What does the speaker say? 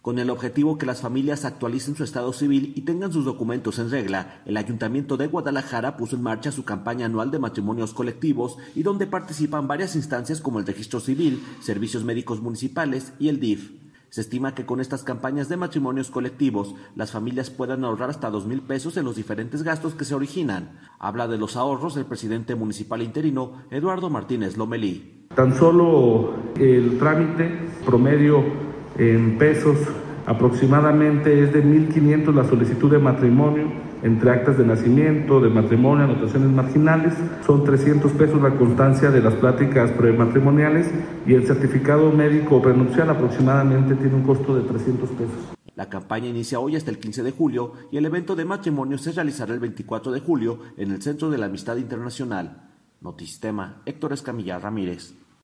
Con el objetivo que las familias actualicen su estado civil y tengan sus documentos en regla, el Ayuntamiento de Guadalajara puso en marcha su campaña anual de matrimonios colectivos y donde participan varias instancias como el Registro Civil, Servicios Médicos Municipales y el DIF. Se estima que con estas campañas de matrimonios colectivos, las familias puedan ahorrar hasta 2,000 pesos en los diferentes gastos que se originan. Habla de los ahorros el presidente municipal interino, Eduardo Martínez Lomelí. Tan solo el trámite promedio en pesos aproximadamente es de 1,500 la solicitud de matrimonio, entre actas de nacimiento, de matrimonio, anotaciones marginales. Son 300 pesos la constancia de las pláticas prematrimoniales y el certificado médico prenupcial aproximadamente tiene un costo de 300 pesos. La campaña inicia hoy hasta el 15 de julio y el evento de matrimonio se realizará el 24 de julio en el Centro de la Amistad Internacional. Notistema, Héctor Escamilla Ramírez.